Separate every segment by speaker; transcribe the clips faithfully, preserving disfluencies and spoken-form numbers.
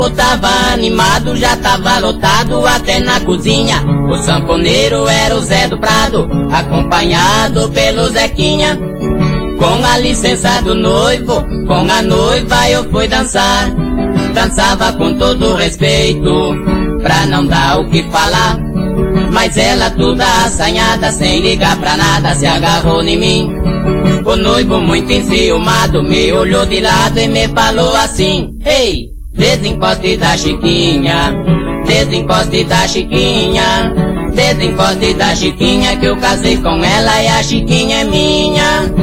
Speaker 1: tava animado, já tava lotado até na cozinha. O sanfoneiro era o Zé do Prado, acompanhado pelo Zequinha. Com a licença do noivo, com a noiva eu fui dançar. Dançava com todo respeito, pra não dar o que falar. Mas ela toda assanhada, sem ligar pra nada, se agarrou em mim. O noivo muito enciumado me olhou de lado e me falou assim: ei, desencoste da Chiquinha, desencoste da Chiquinha, desencoste da Chiquinha, que eu casei com ela e a Chiquinha é minha.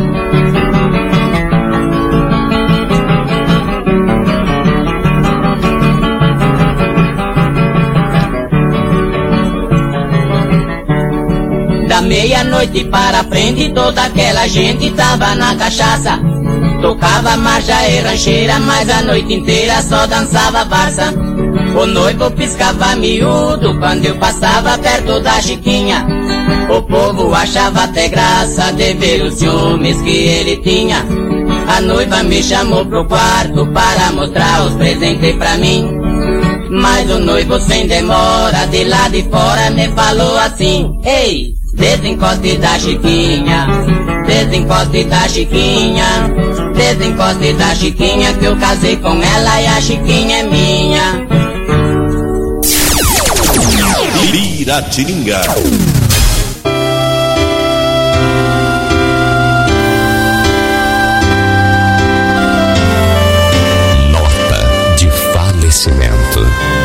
Speaker 1: Da meia-noite para frente, toda aquela gente tava na cachaça. Tocava marcha e rancheira, mas a noite inteira só dançava valsa. O noivo piscava miúdo quando eu passava perto da Chiquinha. O povo achava até graça de ver os ciúmes que ele tinha. A noiva me chamou pro quarto para mostrar os presentes pra mim. Mas o noivo sem demora, de lá de fora me falou assim: ei, desencoste da Chiquinha, desencoste da Chiquinha, desencoste da Chiquinha, que eu casei com ela e a Chiquinha é minha.
Speaker 2: Piratininga. Nota de falecimento.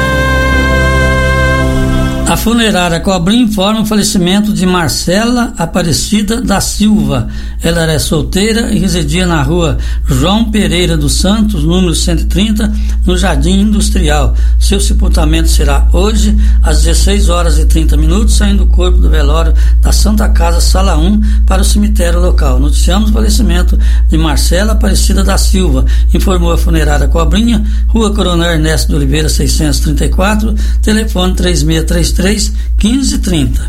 Speaker 3: A funerária Cobrinha informa o falecimento de Marcela Aparecida da Silva. Ela era solteira e residia na rua João Pereira dos Santos, número cento e trinta, no Jardim Industrial. Seu sepultamento será hoje, às dezesseis horas e trinta minutos, saindo o corpo do velório da Santa Casa, Sala um, para o cemitério local. Noticiamos o falecimento de Marcela Aparecida da Silva, informou a funerária Cobrinha, Rua Coronel Ernesto de Oliveira, seiscentos e trinta e quatro, telefone três seis três três, um cinco três zero.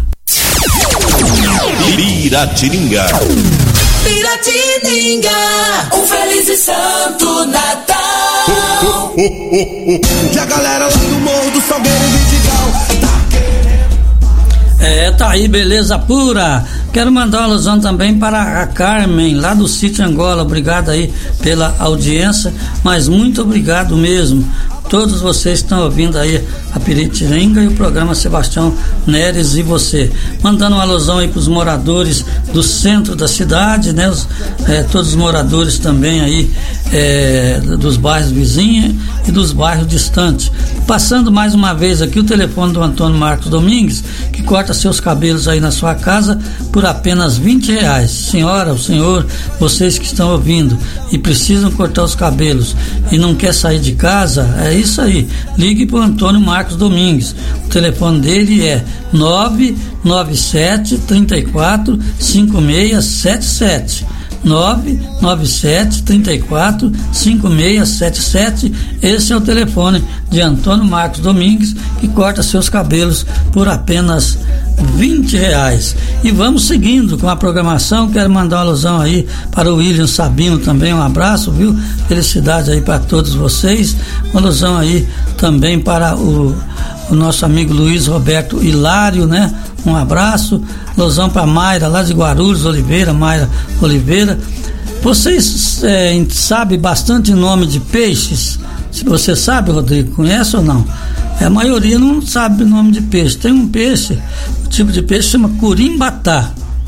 Speaker 2: Piratininga.
Speaker 4: Piratininga, um feliz e santo Natal.
Speaker 5: Oh, oh, oh, oh, oh. E a galera lá do Morro do Salgueiro e Vidigal tá querendo.
Speaker 3: É, tá aí, beleza pura. Quero mandar uma alusão também para a Carmen, lá do Sítio Angola. Obrigado aí pela audiência, mas muito obrigado mesmo. Todos vocês estão ouvindo aí a Piratininga e o programa Sebastião Neres e você. Mandando uma alusão aí para os moradores do centro da cidade, né? Os, é, todos os moradores também aí é, dos bairros vizinhos e dos bairros distantes. Passando mais uma vez aqui o telefone do Antônio Marcos Domingues, que corta seus cabelos aí na sua casa por apenas vinte reais. Senhora, o senhor, vocês que estão ouvindo e precisam cortar os cabelos e não quer sair de casa, é isso aí, ligue para o Antônio Marcos Domingues. O telefone dele é nove nove sete, três quatro, cinco seis sete sete. nove nove sete, três quatro, cinco seis sete sete. Esse é o telefone de Antônio Marcos Domingues, que corta seus cabelos por apenas vinte reais. E vamos seguindo com a programação. Quero mandar uma alusão aí para o William Sabino também, um abraço, viu? Felicidade aí para todos vocês. Uma alusão aí também para o, o nosso amigo Luiz Roberto Hilário, né? Um abraço. Alusão para Mayra lá de Guarulhos, Oliveira, Mayra Oliveira. Vocês é, sabem bastante nome de peixes? Se você sabe, Rodrigo, conhece ou não? A maioria não sabe o nome de peixe. Tem um peixe, o tipo de peixe chama curimbatá.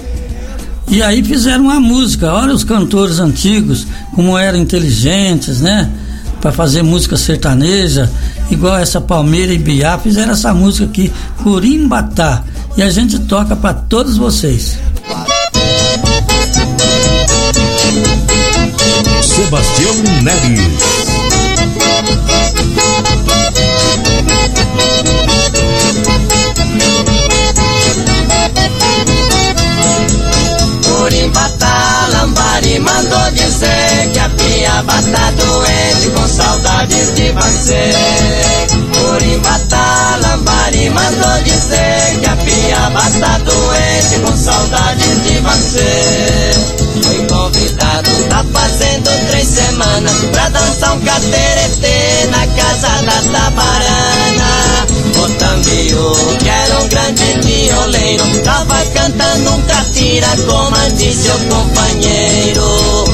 Speaker 3: E aí fizeram uma música. Olha os cantores antigos, como eram inteligentes, né? Para fazer música sertaneja, igual essa Palmeira e Biá, fizeram essa música aqui, Curimbatá. E a gente toca para todos vocês.
Speaker 2: Sebastião Neres.
Speaker 1: Curimbatá, Lambari mandou dizer que a piaba tá doente com saudades de você. Curimbatá, Lambari mandou dizer que a piaba tá doente com saudades de você. Foi convidado, tá fazendo três semanas semana pra dançar um cateretê na casa da Tabarana. O Tambiú, que era um grande violeiro, tava cantando um catira como disse seu companheiro.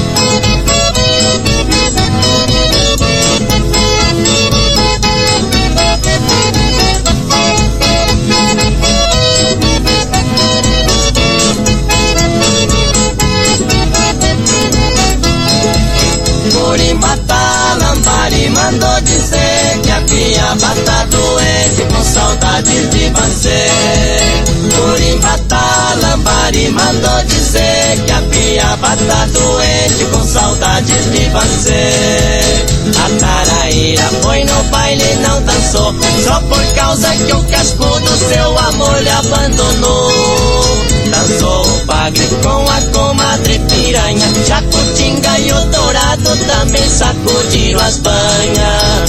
Speaker 1: Curimatá, Lambari mandou dizer que a piaba tá doente com saudades de você. Curimatá, Lambari mandou dizer que a piaba tá doente com saudades de você. A taraíra foi no baile e não dançou, só por causa que o cascudo seu amor lhe abandonou. Dançou o bagre com a comadre piranha, Jacutinga e o Dourado também sacudiram as banhas.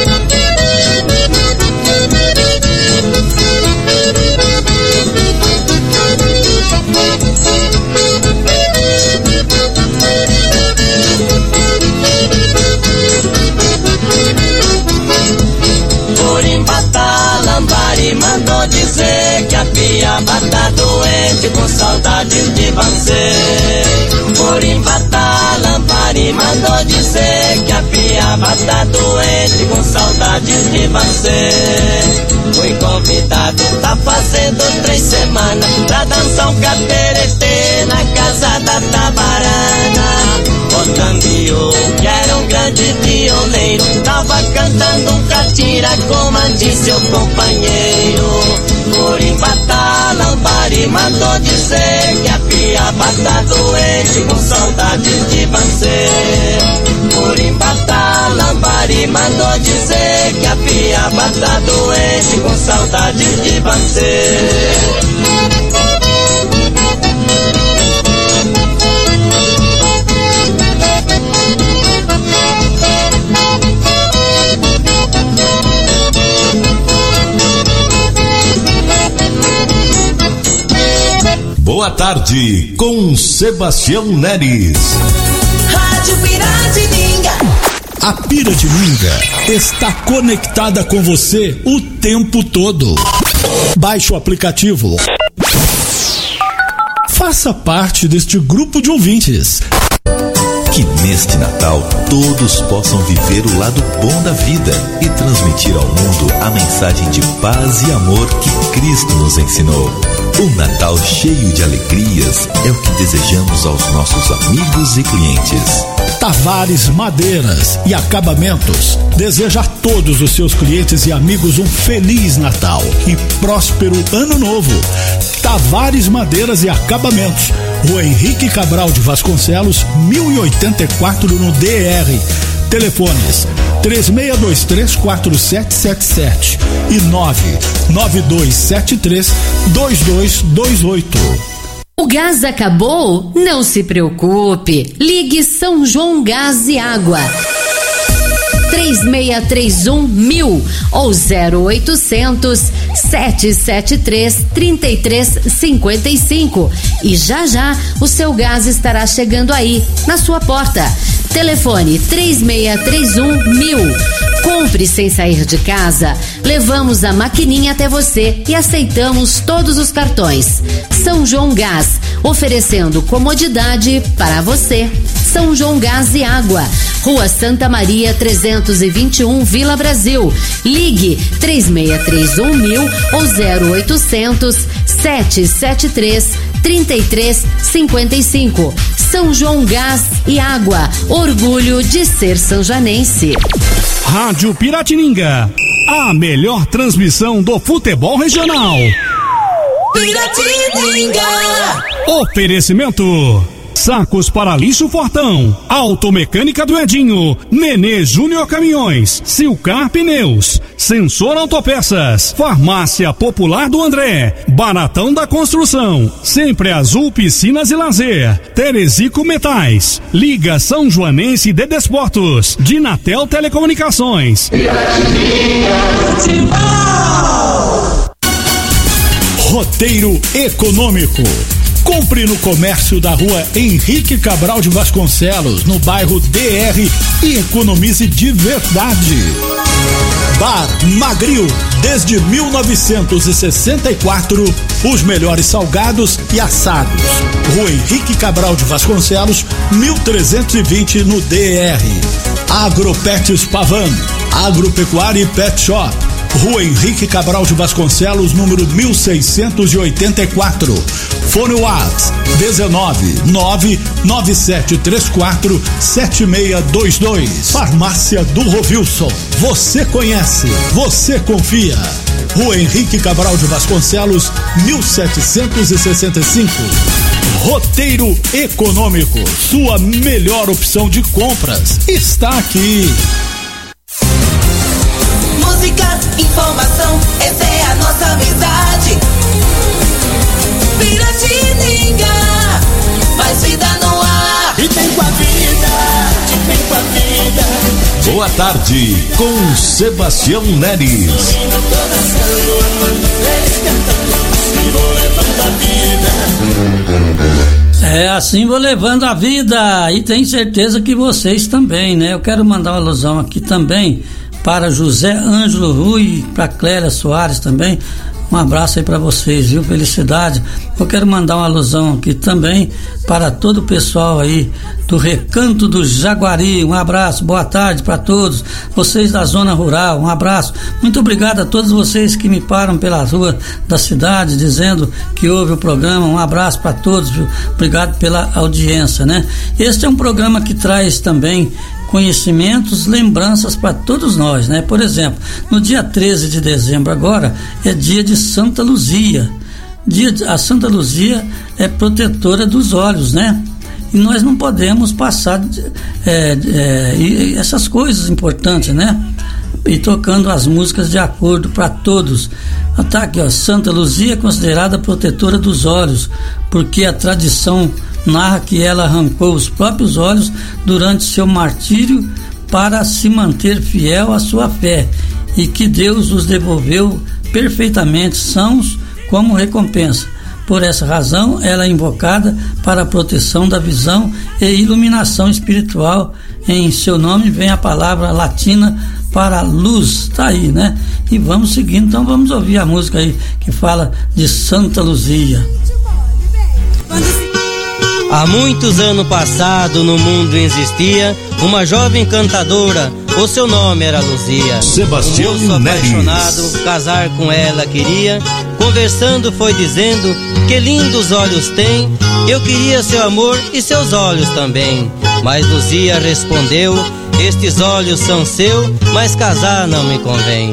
Speaker 1: Curimatá, Lambari mandou dizer que a piaba tá doente com saudades de você. Curimatá, Lambari mandou dizer que a piaba tá doente com saudades de você. Fui convidado, tá fazendo três semanas pra dançar um cateretê na casa da Tabarana. O Tambiú, que era um grande violeiro, tava cantando um catira como disse seu companheiro. Curimatá, Lambari mandou dizer que a piaba tá doente com saudades de você. Curimatá, Lambari mandou dizer que a piaba tá doente com saudades de você.
Speaker 2: Boa tarde com Sebastião Neres.
Speaker 4: Rádio Piratininga.
Speaker 6: A Piratininga está conectada com você o tempo todo. Baixe o aplicativo. Faça parte deste grupo de ouvintes.
Speaker 7: Que neste Natal todos possam viver o lado bom da vida e transmitir ao mundo a mensagem de paz e amor que Cristo nos ensinou. Um Natal cheio de alegrias é o que desejamos aos nossos amigos e clientes.
Speaker 6: Tavares Madeiras e Acabamentos deseja a todos os seus clientes e amigos um Feliz Natal e próspero Ano Novo. Tavares Madeiras e Acabamentos, Rua Henrique Cabral de Vasconcelos, mil e oitenta e quatro no D R. Telefones três seis dois três, quatro sete sete sete e nove nove dois sete três, dois dois dois oito.
Speaker 8: O gás acabou? Não se preocupe. Ligue São João Gás e Água. três seis três um mil ou zero oitocentos, sete sete três, três três cinco cinco. E já já o seu gás estará chegando aí, na sua porta. Telefone três seis três um mil. Compre sem sair de casa. Levamos a maquininha até você e aceitamos todos os cartões. São João Gás, oferecendo comodidade para você. São João Gás e Água, Rua Santa Maria trezentos e vinte e um, Vila Brasil. Ligue três seis três um mil ou zero oitocentos, sete sete três, três três cinco cinco. São João Gás e Água, orgulho de ser sanjanense.
Speaker 6: Rádio Piratininga, a melhor transmissão do futebol regional.
Speaker 4: Piratininga.
Speaker 6: Oferecimento: Sacos para lixo Fortão, Automecânica do Edinho, Nenê Júnior Caminhões, Silcar Pneus, Sensor Autopeças, Farmácia Popular do André, Baratão da Construção, Sempre Azul Piscinas e Lazer, Terezico Metais, Liga São Joanense de Desportos, Dinatel Telecomunicações. Roteiro econômico. Compre no comércio da rua Henrique Cabral de Vasconcelos, no bairro D R, e economize de verdade. Bar Magril, desde mil novecentos e sessenta e quatro, os melhores salgados e assados. Rua Henrique Cabral de Vasconcelos, mil trezentos e vinte, no D R. Agropets Pavan, Agropecuária e Pet Shop, Rua Henrique Cabral de Vasconcelos, número mil seiscentos e oitenta e quatro. Fone Whats dezenove nove nove sete três quatro sete seis dois dois. Farmácia do Rovilson. Você conhece, você confia. Rua Henrique Cabral de Vasconcelos, mil setecentos e sessenta e cinco. Roteiro Econômico, sua melhor opção de compras, está aqui.
Speaker 4: Música, informação, essa é a nossa amizade. Piratininga, faz vida no ar.
Speaker 5: E tem com a vida, e tem com a vida.
Speaker 2: Boa tarde, com Sebastião Neres.
Speaker 3: É assim vou levando a vida, e tenho certeza que vocês também, né? Eu quero mandar uma alusão aqui também para José Ângelo Rui, para Clélia Soares também. Um abraço aí para vocês, viu? Felicidade. Eu quero mandar uma alusão aqui também para todo o pessoal aí do Recanto do Jaguari. Um abraço, boa tarde para todos vocês da zona rural. Um abraço. Muito obrigado a todos vocês que me param pela rua da cidade dizendo que houve o programa. Um abraço para todos, viu? Obrigado pela audiência, né? Este é um programa que traz também conhecimentos, lembranças para todos nós, né? Por exemplo, no dia treze de dezembro agora é dia de Santa Luzia. Dia de, a Santa Luzia é protetora dos olhos, né? E nós não podemos passar é, é, essas coisas importantes, né? E tocando as músicas de acordo para todos. Tá aqui, ó, Santa Luzia é considerada protetora dos olhos, porque a tradição narra que ela arrancou os próprios olhos durante seu martírio para se manter fiel à sua fé, e que Deus os devolveu perfeitamente sãos como recompensa. Por essa razão, ela é invocada para a proteção da visão e iluminação espiritual. Em seu nome vem a palavra latina para luz, tá aí, né? E vamos seguindo, então vamos ouvir a música aí que fala de Santa Luzia.
Speaker 9: Há muitos anos passados no mundo existia uma jovem cantadora, o seu nome era Luzia.
Speaker 2: Sebastião
Speaker 9: um moço apaixonado,
Speaker 2: Neres.
Speaker 9: casar com ela queria. Conversando foi dizendo, que lindos olhos tem, eu queria seu amor e seus olhos também. Mas Luzia respondeu, estes olhos são seu, mas casar não me convém.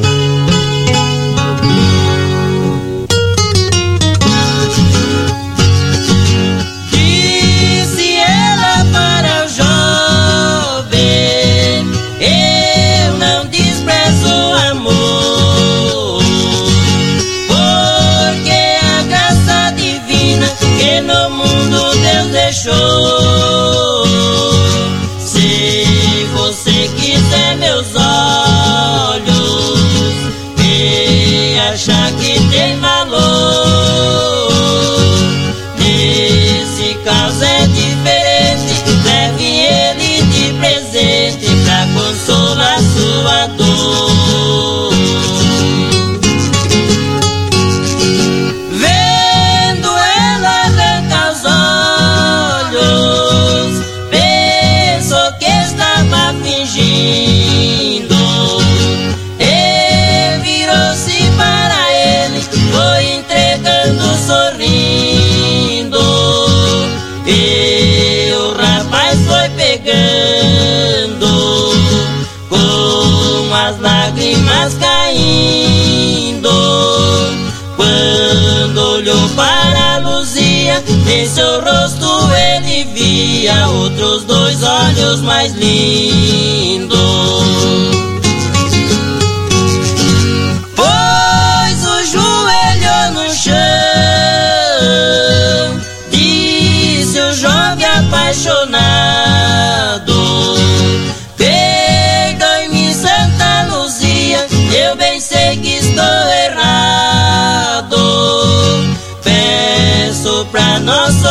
Speaker 10: Se você quiser meus olhos e achar que tem valor, nesse caso é diferente. Leve ele de presente pra consolar sua dor. Lágrimas caindo, quando olhou para Luzia, em seu rosto ele via outros dois olhos mais lindos. Pois o joelho no chão, disse o jovem apaixonado, eu bem sei que estou errado. Peço pra nossa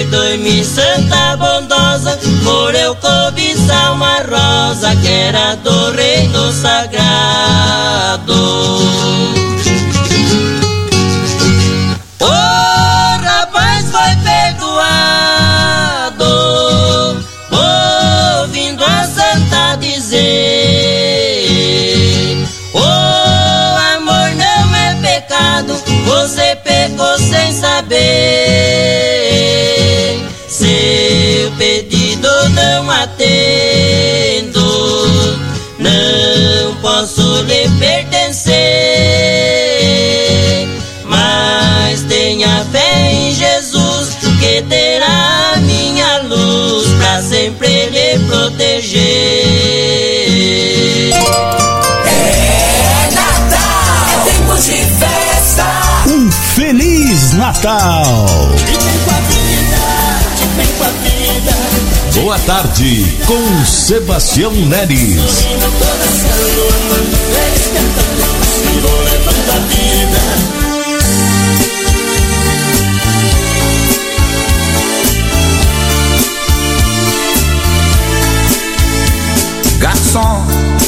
Speaker 10: perdoe-me, Santa bondosa, por eu cobiçar uma rosa que era do reino sagrado. O rapaz foi perdoado, ouvindo a santa dizer: o amor não é pecado, você pecou sem saber. Seu pedido não atendo, não posso lhe pertencer, mas tenha fé em Jesus, que terá minha luz pra sempre lhe proteger.
Speaker 4: É Natal, é tempo de festa.
Speaker 6: Um Feliz Natal!
Speaker 2: Boa tarde com Sebastião Neres.
Speaker 11: Garçom,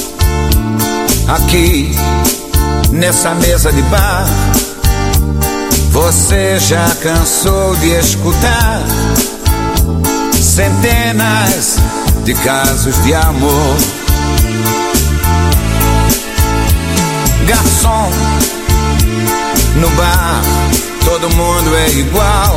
Speaker 11: aqui nessa mesa de bar, você já cansou de escutar centenas de casos de amor. Garçom, no bar todo mundo é igual.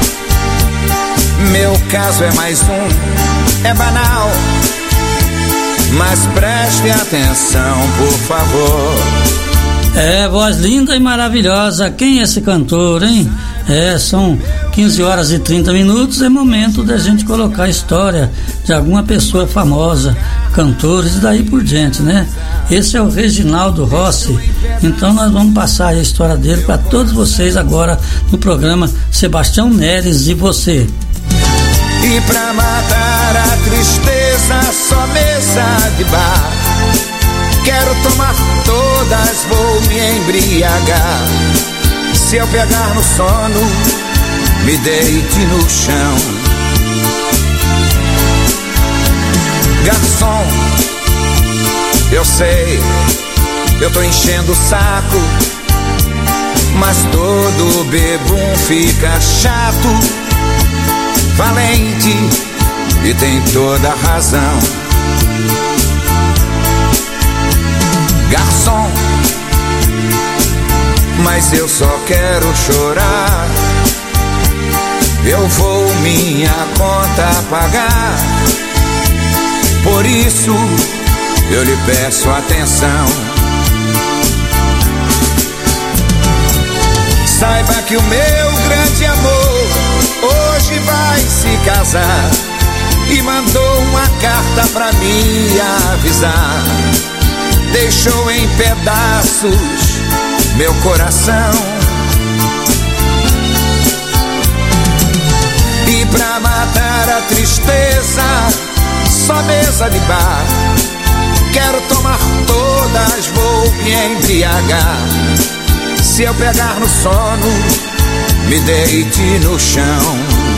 Speaker 11: Meu caso é mais um, é banal, mas preste atenção, por favor.
Speaker 3: É, voz linda e maravilhosa. Quem é esse cantor, hein? É, são quinze horas e trinta minutos. É momento da gente colocar a história de alguma pessoa famosa, cantores e daí por diante, né? Esse é o Reginaldo Rossi. Então nós vamos passar a história dele para todos vocês agora no programa Sebastião Neres e Você.
Speaker 11: E pra matar a tristeza, só mesa de bar. Quero tomar todas, vou me embriagar. Se eu pegar no sono, me deite no chão. Garçom, eu sei, eu tô enchendo o saco, mas todo bebum fica chato, valente e tem toda a razão. Garçom, mas eu só quero chorar. Eu vou minha conta pagar, por isso eu lhe peço atenção. Saiba que o meu grande amor hoje vai se casar e mandou uma carta pra me avisar. Deixou em pedaços meu coração. E pra matar a tristeza, só mesa de bar. Quero tomar todas, vou me embriagar. Se eu pegar no sono, me deite no chão.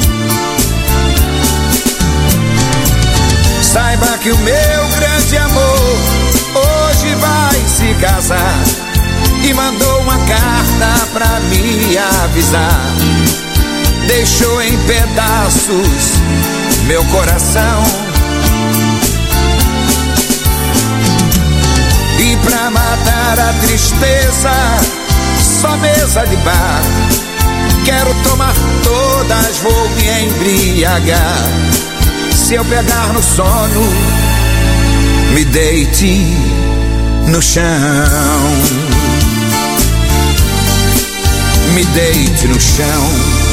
Speaker 11: Saiba que o meu grande amor hoje vai se casar e mandou uma carta pra me avisar. Deixou em pedaços meu coração. E pra matar a tristeza, só mesa de bar. Quero tomar todas, vou me embriagar. Se eu pegar no sono, me deite no chão. Me deite no chão.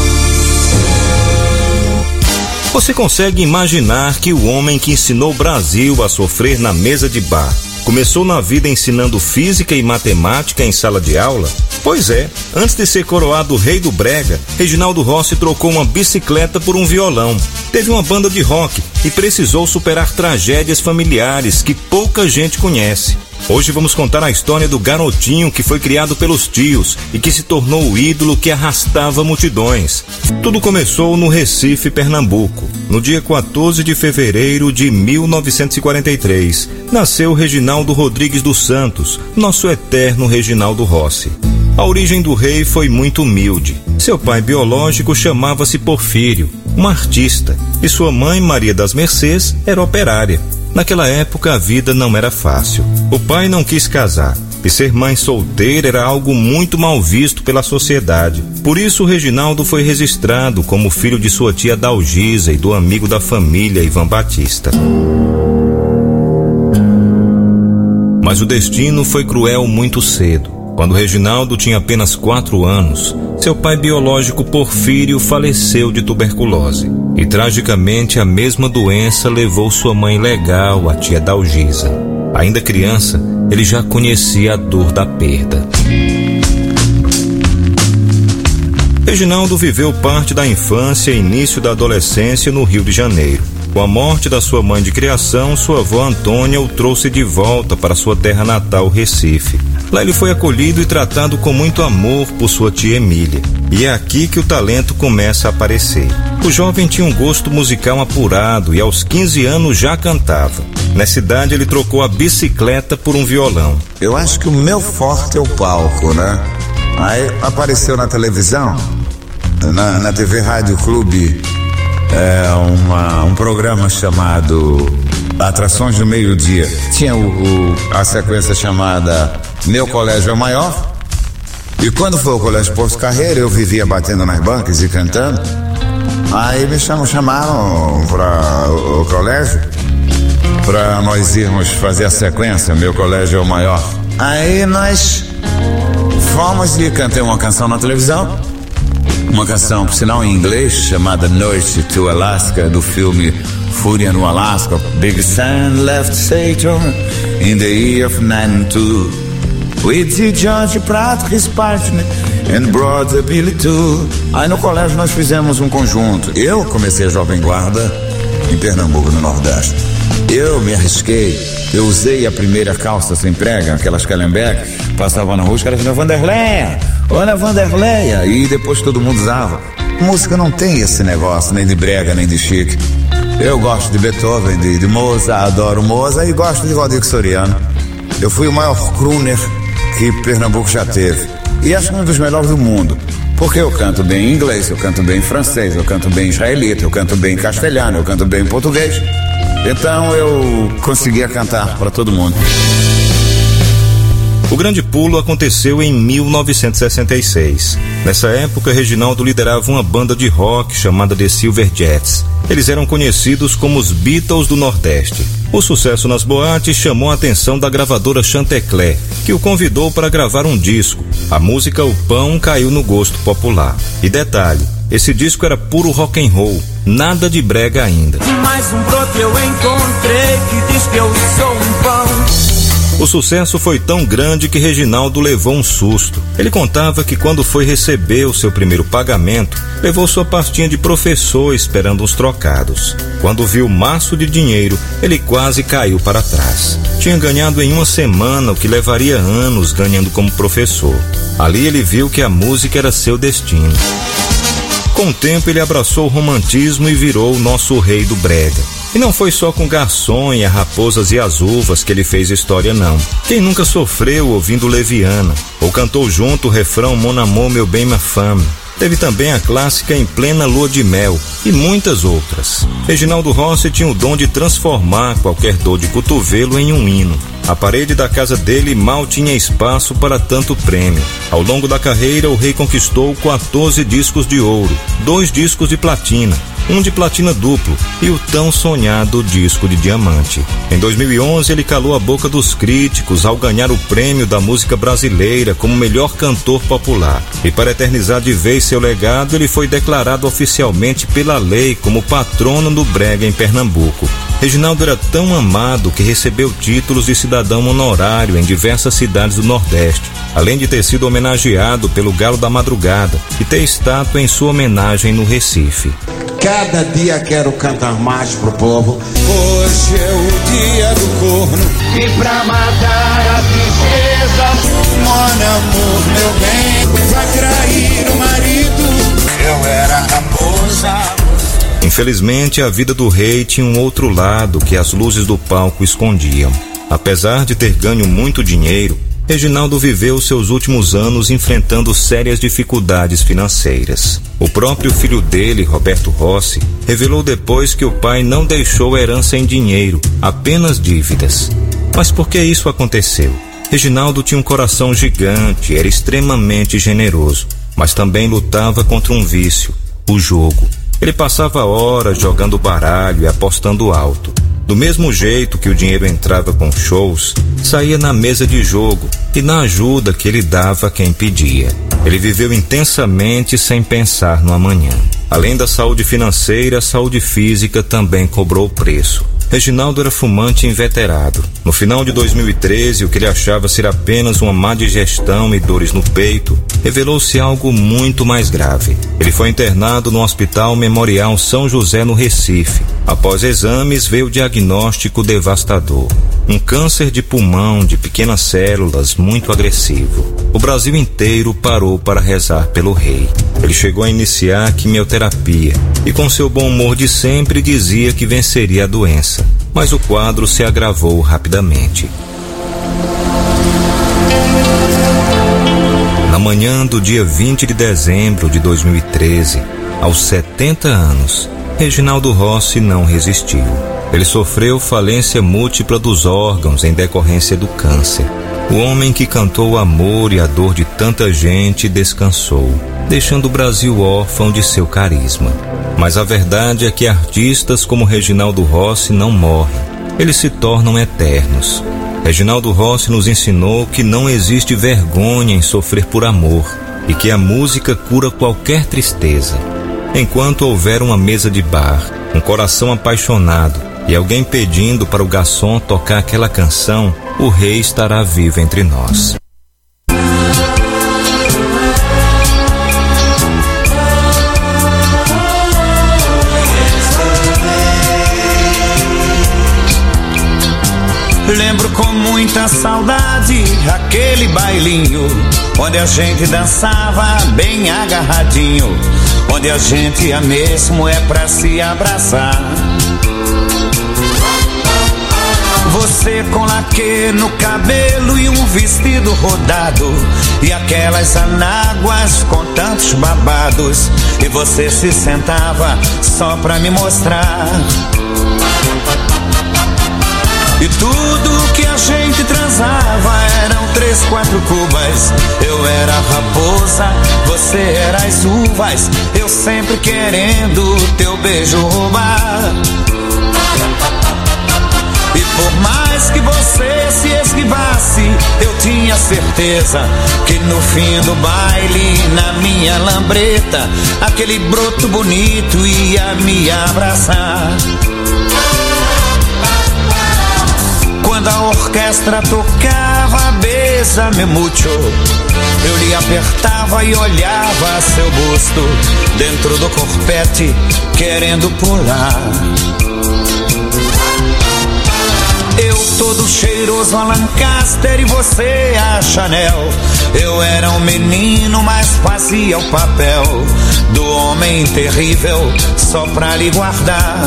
Speaker 12: Você consegue imaginar que o homem que ensinou o Brasil a sofrer na mesa de bar começou na vida ensinando física e matemática em sala de aula? Pois é, antes de ser coroado o rei do brega, Reginaldo Rossi trocou uma bicicleta por um violão. Teve uma banda de rock e precisou superar tragédias familiares que pouca gente conhece. Hoje vamos contar a história do garotinho que foi criado pelos tios e que se tornou o ídolo que arrastava multidões. Tudo começou no Recife, Pernambuco. No dia quatorze de fevereiro de mil novecentos e quarenta e três, nasceu Reginaldo Rodrigues dos Santos, nosso eterno Reginaldo Rossi. A origem do rei foi muito humilde. Seu pai biológico chamava-se Porfírio, um artista, e sua mãe, Maria das Mercês, era operária. Naquela época a vida não era fácil. O pai não quis casar, e ser mãe solteira era algo muito mal visto pela sociedade. Por isso Reginaldo foi registrado como filho de sua tia Dalgisa e do amigo da família, Ivan Batista. Mas o destino foi cruel muito cedo. Quando Reginaldo tinha apenas quatro anos, seu pai biológico Porfírio faleceu de tuberculose. E tragicamente a mesma doença levou sua mãe legal, a tia Dalgisa. Ainda criança, ele já conhecia a dor da perda. Reginaldo viveu parte da infância e início da adolescência no Rio de Janeiro. Com a morte da sua mãe de criação, sua avó Antônia o trouxe de volta para sua terra natal, Recife. Lá ele foi acolhido e tratado com muito amor por sua tia Emília. E é aqui que o talento começa a aparecer. O jovem tinha um gosto musical apurado e aos quinze anos já cantava. Nessa idade ele trocou a bicicleta por um violão.
Speaker 11: Eu acho que o meu forte é o palco, né? Aí apareceu na televisão, na, na T V Rádio Clube, é, uma, um programa chamado Atrações do Meio-Dia. Tinha o, o, a sequência chamada Meu Colégio é o Maior. E quando foi o Colégio Porto Carreiro, eu vivia batendo nas bancas e cantando. Aí me chamam, chamaram para o, o colégio, para nós irmos fazer a sequência Meu Colégio é o Maior. Aí nós fomos e cantei uma canção na televisão. Uma canção, por sinal, em inglês, chamada Noite to Alaska, do filme Fúria no Alasca. Big Sam left Saturn in the year of ninety-two. With the George Pratt, his partner, and brother Billy too. Aí no colégio nós fizemos um conjunto. Eu comecei a Jovem Guarda em Pernambuco, no Nordeste. Eu me arrisquei. Eu usei a primeira calça sem prega, aquelas Calhambeque, passava na rua, os caras diziam, Vanderleia, olha a Vanderleia, e depois todo mundo usava. Música não tem esse negócio, nem de brega, nem de chique. Eu gosto de Beethoven, de, de Mozart, adoro Mozart e gosto de Valdir Soriano. Eu fui o maior crooner que Pernambuco já teve. E acho que um dos melhores do mundo. Porque eu canto bem em inglês, eu canto bem em francês, eu canto bem em israelita, eu canto bem em castelhano, eu canto bem em português. Então eu conseguia cantar para todo mundo.
Speaker 12: O grande pulo aconteceu em mil novecentos e sessenta e seis. Nessa época, Reginaldo liderava uma banda de rock chamada The Silverjets. Eles eram conhecidos como os Beatles do Nordeste. O sucesso nas boates chamou a atenção da gravadora Chantecler, que o convidou para gravar um disco. A música O Pão caiu no gosto popular. E detalhe, esse disco era puro rock and roll, nada de brega ainda.
Speaker 10: Mais um broto eu encontrei que diz que eu sou um pão.
Speaker 12: O sucesso foi tão grande que Reginaldo levou um susto. Ele contava que quando foi receber o seu primeiro pagamento, levou sua pastinha de professor esperando uns trocados. Quando viu o maço de dinheiro, ele quase caiu para trás. Tinha ganhado em uma semana o que levaria anos ganhando como professor. Ali ele viu que a música era seu destino. Com o tempo ele abraçou o romantismo e virou o nosso rei do brega. E não foi só com Garçom e a Raposas e as Uvas que ele fez história, não. Quem nunca sofreu ouvindo Leviana, ou cantou junto o refrão Mon Amour, Meu Bem, Ma Femme. Teve também a clássica Em Plena Lua de Mel e muitas outras. Reginaldo Rossi tinha o dom de transformar qualquer dor de cotovelo em um hino. A parede da casa dele mal tinha espaço para tanto prêmio. Ao longo da carreira, o rei conquistou quatorze discos de ouro, dois discos de platina, um de platina duplo e o tão sonhado disco de diamante. Em dois mil e onze, ele calou a boca dos críticos ao ganhar o prêmio da música brasileira como melhor cantor popular. E para eternizar de vez seu legado, ele foi declarado oficialmente pela lei como patrono do brega em Pernambuco. Reginaldo era tão amado que recebeu títulos de cidadão honorário em diversas cidades do Nordeste, além de ter sido homenageado pelo Galo da Madrugada e ter estátua em sua homenagem no Recife.
Speaker 11: Cada dia quero cantar mais pro povo. Hoje é o dia do corno. E pra matar a tristeza, mon amor, meu bem, vai trair o marido. Eu era raposa.
Speaker 12: Infelizmente, a vida do rei tinha um outro lado que as luzes do palco escondiam. Apesar de ter ganho muito dinheiro, Reginaldo viveu seus últimos anos enfrentando sérias dificuldades financeiras. O próprio filho dele, Roberto Rossi, revelou depois que o pai não deixou herança em dinheiro, apenas dívidas. Mas por que isso aconteceu? Reginaldo tinha um coração gigante, era extremamente generoso, mas também lutava contra um vício, o jogo. Ele passava horas jogando baralho e apostando alto. Do mesmo jeito que o dinheiro entrava com shows, saía na mesa de jogo e na ajuda que ele dava a quem pedia. Ele viveu intensamente sem pensar no amanhã. Além da saúde financeira, a saúde física também cobrou preço. Reginaldo era fumante inveterado. No final de dois mil e treze, o que ele achava ser apenas uma má digestão e dores no peito, revelou-se algo muito mais grave. Ele foi internado no Hospital Memorial São José, no Recife. Após exames, veio o diagnóstico devastador. Um câncer de pulmão de pequenas células muito agressivo. O Brasil inteiro parou para rezar pelo rei. Ele chegou a iniciar a quimioterapia e, com seu bom humor de sempre, dizia que venceria a doença. Mas o quadro se agravou rapidamente. Na manhã do dia vinte de dezembro de dois mil e treze, aos setenta anos, Reginaldo Rossi não resistiu. Ele sofreu falência múltipla dos órgãos em decorrência do câncer. O homem que cantou o amor e a dor de tanta gente descansou, deixando o Brasil órfão de seu carisma. Mas a verdade é que artistas como Reginaldo Rossi não morrem, eles se tornam eternos. Reginaldo Rossi nos ensinou que não existe vergonha em sofrer por amor e que a música cura qualquer tristeza. Enquanto houver uma mesa de bar, um coração apaixonado e alguém pedindo para o garçom tocar aquela canção, o rei estará vivo entre nós.
Speaker 11: Lembro com muita saudade aquele bailinho onde a gente dançava bem agarradinho, onde a gente ia mesmo é pra se abraçar. Você com laque no cabelo e um vestido rodado, e aquelas anáguas com tantos babados, e você se sentava só pra me mostrar. E tudo que a gente transava eram três, quatro cubas. Eu era a raposa, você era as uvas, eu sempre querendo teu beijo roubar. E por mais que você se esquivasse, eu tinha certeza que no fim do baile, na minha lambreta, aquele broto bonito ia me abraçar. Quando a orquestra tocava Bésame Mucho, eu lhe apertava e olhava seu busto dentro do corpete, querendo pular. Eu todo cheiroso a Lancaster e você a Chanel. Eu era um menino, mas fazia o papel do homem terrível só pra lhe guardar.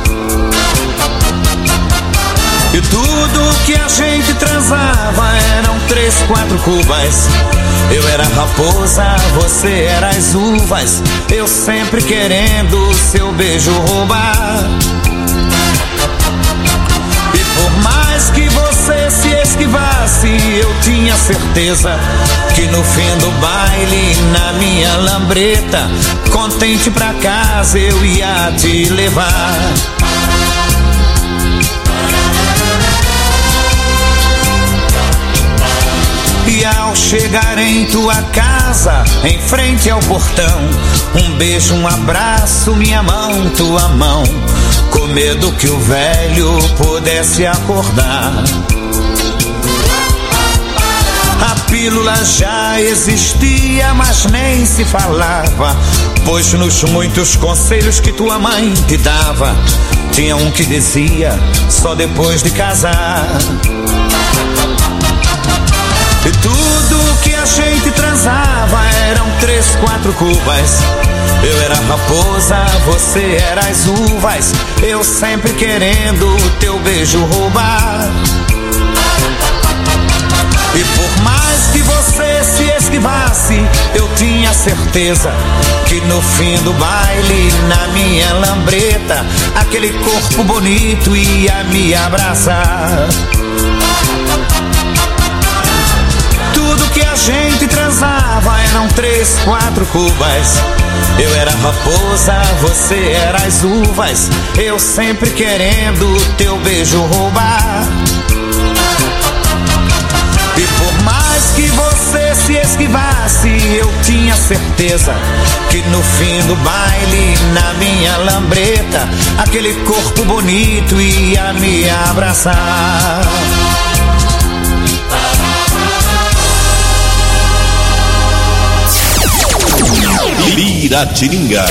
Speaker 11: E tudo que a gente transava eram três, quatro cubas. Eu era a raposa, você era as uvas, eu sempre querendo seu beijo roubar. E por mais que você se esquivasse, eu tinha certeza que no fim do baile, na minha lambreta, contente pra casa eu ia te levar. E ao chegar em tua casa, em frente ao portão, um beijo, um abraço, minha mão, tua mão, com medo que o velho pudesse acordar. A pílula já existia, mas nem se falava, pois nos muitos conselhos que tua mãe te dava, tinha um que dizia só depois de casar. E tudo que a gente transava eram três, quatro cubas. Eu era raposa, você era as uvas, eu sempre querendo o teu beijo roubar. E por mais que você se esquivasse, eu tinha certeza que no fim do baile, na minha lambreta, aquele corpo bonito ia me abraçar. Tudo que a gente transava eram três, quatro cubas. Eu era raposa, você era as uvas, eu sempre querendo o teu beijo roubar. E por mais que você se esquivasse, eu tinha certeza que no fim do baile, na minha lambreta, aquele corpo bonito ia me abraçar.
Speaker 2: Piratininga.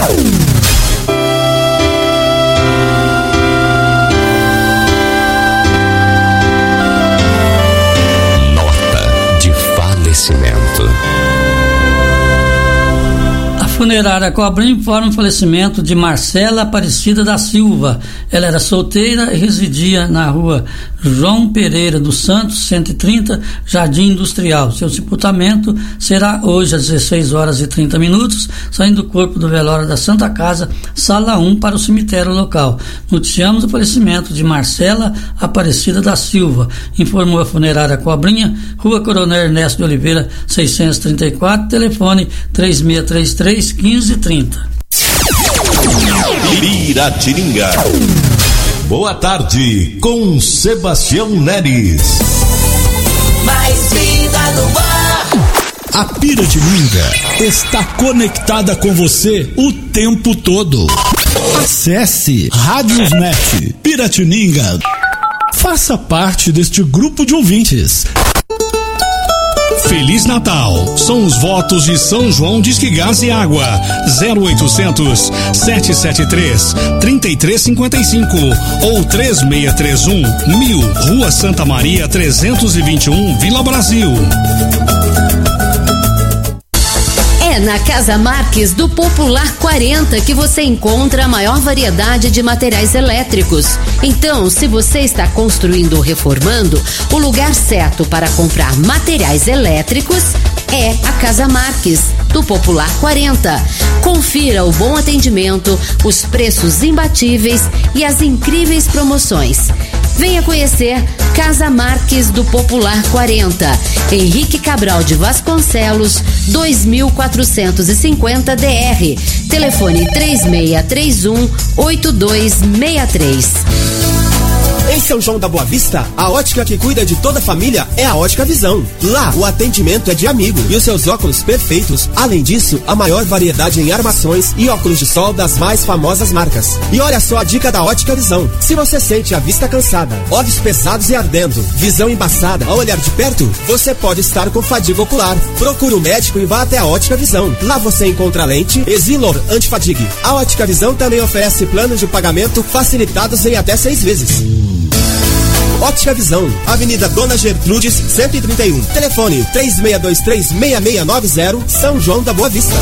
Speaker 2: Nota de falecimento.
Speaker 3: A funerária Cobrinha informa o falecimento de Marcela Aparecida da Silva. Ela era solteira e residia na rua João Pereira dos Santos, cento e trinta, Jardim Industrial. Seu sepultamento será hoje às dezesseis horas e trinta minutos, saindo do corpo do velório da Santa Casa, sala um, para o cemitério local. Noticiamos o falecimento de Marcela Aparecida da Silva, informou a funerária Cobrinha, Rua Coronel Ernesto de Oliveira, seiscentos e trinta e quatro, telefone três seis três três, um cinco três zero.
Speaker 2: Piratininga. Boa tarde, com Sebastião Neres.
Speaker 4: Mais vida no ar.
Speaker 6: A Piratininga está conectada com você o tempo todo. Acesse Radiosnet Piratininga. Faça parte deste grupo de ouvintes. Feliz Natal! São os votos de São João Disque Gás e Água. zero oitocentos, sete sete três, três três cinco cinco ou três seis três um, mil, Rua Santa Maria trezentos e vinte e um, Vila Brasil.
Speaker 8: É na Casa Marques do Popular quarenta que você encontra a maior variedade de materiais elétricos. Então, se você está construindo ou reformando, o lugar certo para comprar materiais elétricos é a Casa Marques do Popular quarenta. Confira o bom atendimento, os preços imbatíveis e as incríveis promoções. Venha conhecer Casa Marques do Popular quarenta, Henrique Cabral de Vasconcelos, dois mil quatrocentos e cinquenta D R. Telefone três seis três um, oito dois seis três.
Speaker 13: Em São João da Boa Vista, a ótica que cuida de toda a família é a Ótica Visão. Lá, o atendimento é de amigo e os seus óculos perfeitos. Além disso, a maior variedade em armações e óculos de sol das mais famosas marcas. E olha só a dica da Ótica Visão. Se você sente a vista cansada, olhos pesados e ardendo, visão embaçada ao olhar de perto, você pode estar com fadiga ocular. Procure um médico e vá até a Ótica Visão. Lá você encontra lente Exilor Antifadigue. A Ótica Visão também oferece planos de pagamento facilitados em até seis vezes. Ótica Visão, Avenida Dona Gertrudes, cento e trinta e um. Telefone três seis dois três, seis seis nove zero, São João da Boa Vista.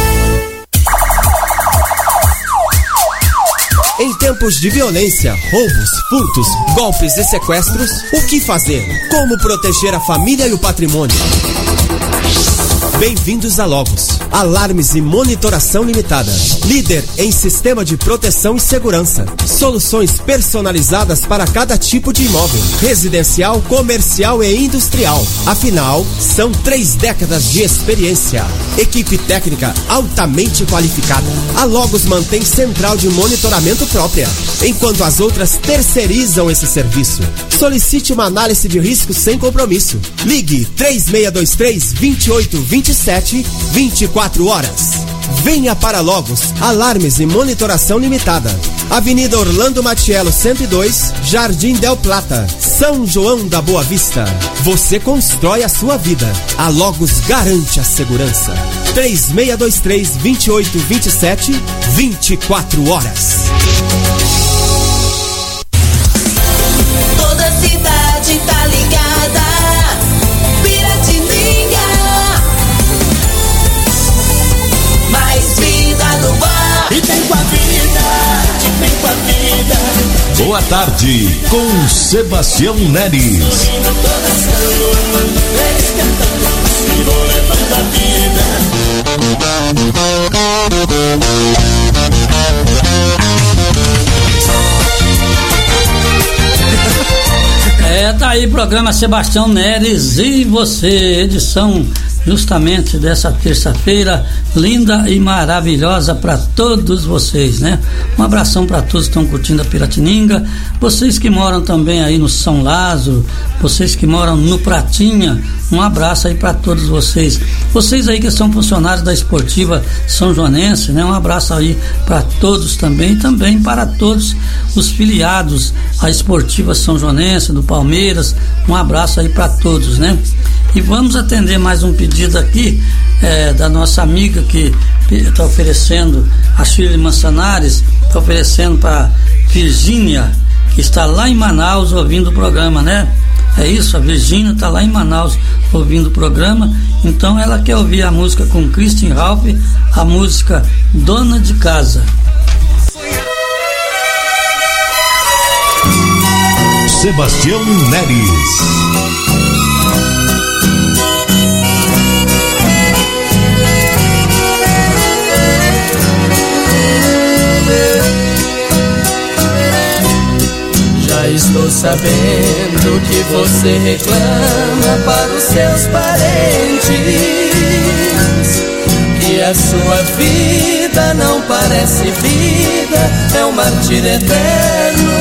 Speaker 13: Em tempos de violência, roubos, furtos, golpes e sequestros, o que fazer? Como proteger a família e o patrimônio? Bem-vindos a Logos. Alarmes e monitoração limitada. Líder em sistema de proteção e segurança. Soluções personalizadas para cada tipo de imóvel. Residencial, comercial e industrial. Afinal, são três décadas de experiência. Equipe técnica altamente qualificada. A Logos mantém central de monitoramento própria, enquanto as outras terceirizam esse serviço. Solicite uma análise de risco sem compromisso. Ligue três seis dois três, dois oito dois sete, vinte e quatro horas. Venha para Logos, alarmes e monitoração limitada. Avenida Orlando Matiello cento e dois, Jardim Del Plata, São João da Boa Vista. Você constrói a sua vida. A Logos garante a segurança. três seis dois três, dois oito dois sete, vinte e quatro horas.
Speaker 4: Toda a cidade tá ligada. Piratininga. Mais vida no ar.
Speaker 2: E tem com a vida, e tem com a vida. Boa tarde, com Sebastião Neres.
Speaker 3: É, tá aí programa Sebastião Neres e você, edição justamente dessa terça-feira linda e maravilhosa para todos vocês, né? Um abração para todos que estão curtindo a Piratininga, vocês que moram também aí no São Lázaro, vocês que moram no Pratinha, um abraço aí para todos vocês. Vocês aí que são funcionários da Esportiva São Joanense, né? Um abraço aí para todos também, também para todos os filiados à Esportiva São Joanense, do Palmeiras, um abraço aí para todos, né? E vamos atender mais um pedido aqui é, da nossa amiga que está oferecendo, a Shirley Manzanares, está oferecendo para Virgínia, que está lá em Manaus ouvindo o programa, né? É isso, a Virgínia está lá em Manaus ouvindo o programa, então ela quer ouvir a música com Christian Ralph, a música Dona de Casa.
Speaker 2: Sebastião Neres.
Speaker 10: Estou sabendo que você reclama para os seus parentes que a sua vida não parece vida, é um martírio eterno.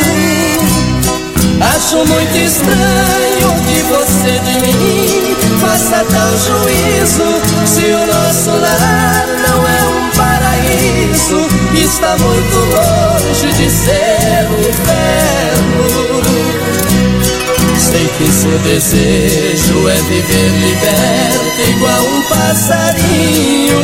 Speaker 10: Acho muito estranho que você de mim faça tal juízo, se o nosso lar não é um paraíso, está muito longe de ser um inferno. Sei que seu desejo é viver liberto igual um passarinho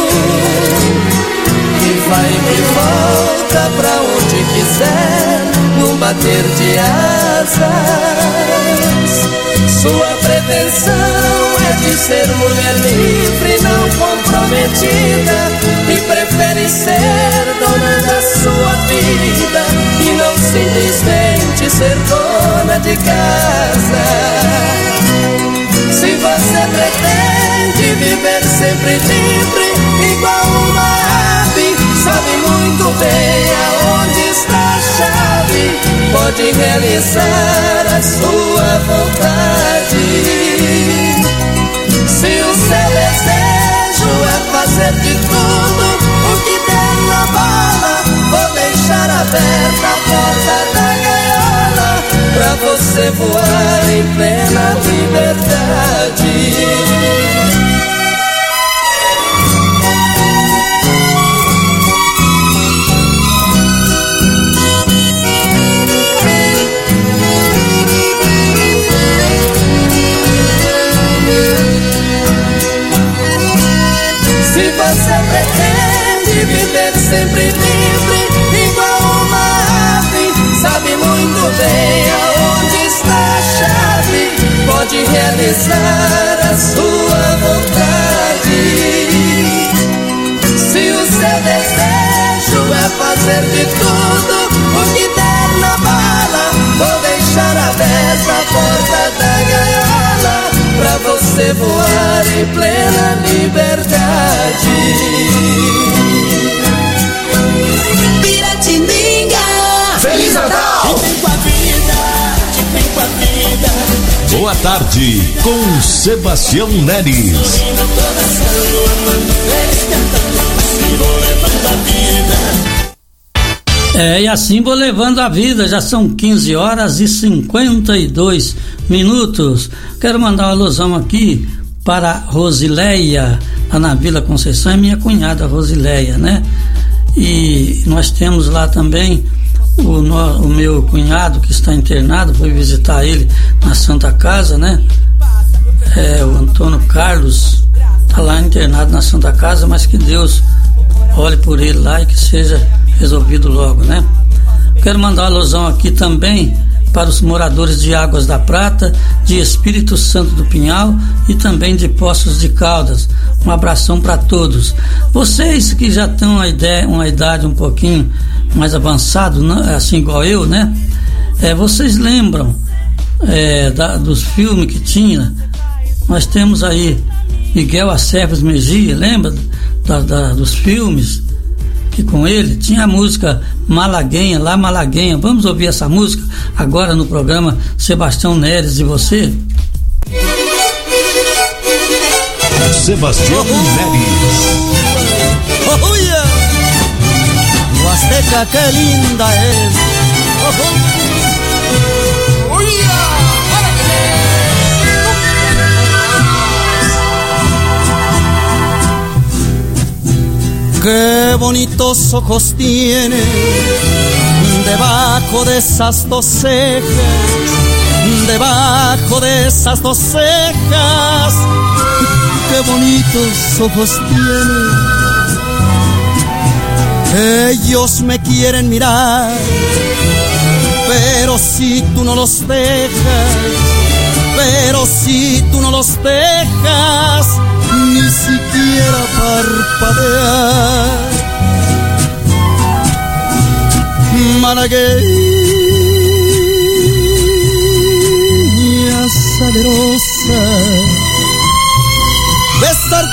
Speaker 10: que vai e volta pra onde quiser num bater de asas. Sua pretensão é de ser mulher livre, não comprometida, e prefere ser dona da sua vida e não simplesmente ser dona de casa. Se você pretende viver sempre livre, igual uma ave, sabe muito bem aonde está a chave, pode realizar a sua vontade. Se o seu desejo é fazer de tudo o que der na bala, vou deixar aberta a porta da gaiola pra você voar em plena liberdade. Você pretende viver sempre livre, igual uma ave, sabe muito bem aonde está a chave, pode realizar a sua vontade. Se o seu desejo é fazer de tudo o que der na bala, vou deixar aberta a porta da gaiola pra você voar em plena liberdade.
Speaker 4: Piratininga.
Speaker 2: Feliz Natal!
Speaker 10: Vem com a vida, vem com a vida.
Speaker 2: Boa tarde, com Sebastião Neres.
Speaker 3: É, e assim vou levando a vida, já são quinze horas e cinquenta e dois minutos. Quero mandar uma alusão aqui para Rosileia, lá na Vila Conceição, é minha cunhada Rosileia, né? E nós temos lá também o, no, o meu cunhado que está internado, fui visitar ele na Santa Casa, né? É, o Antônio Carlos está lá internado na Santa Casa, mas que Deus olhe por ele lá e que seja resolvido logo, né? Quero mandar uma alusão aqui também para os moradores de Águas da Prata, de Espírito Santo do Pinhal e também de Poços de Caldas. Um abração para todos. Vocês que já têm uma ideia, uma idade um pouquinho mais avançada, assim igual eu, né? É, vocês lembram é, da, dos filmes que tinha? Nós temos aí Miguel Aceves Mejia, lembra da, da, dos filmes? Que com ele tinha a música Malaguenha, lá Malaguenha. Vamos ouvir essa música agora no programa Sebastião Neres e você?
Speaker 2: Sebastião Neres.
Speaker 10: Oh, yeah. Huasteca, que linda es. Oh, oh. Oh, yeah. Qué bonitos ojos tiene debajo de esas dos cejas, debajo de esas dos cejas. Qué bonitos ojos tiene. Ellos me quieren mirar, pero si tú no los dejas, pero si tú no los dejas, ni siquiera parpadear. Malagueña salerosa, besar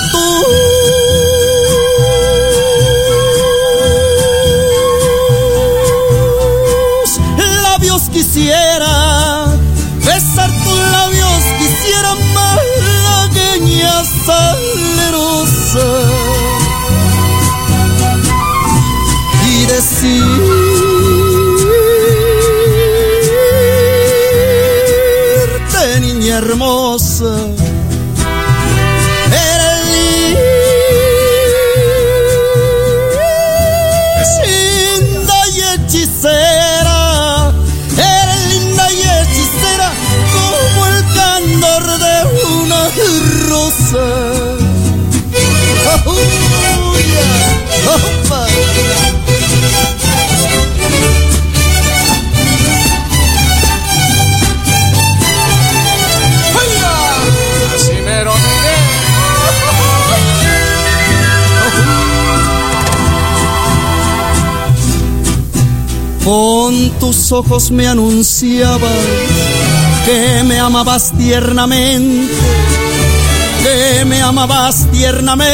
Speaker 10: tus labios quisiera, besar tus labios quisiera, malagueña salerosa, y decirte, niña hermosa, eres linda y hechicera, eres linda y hechicera como el candor de una rosa. Oh, yeah. Opa. Así mero, con tus ojos me anunciabas que me amabas tiernamente, que me amabas tiernamente.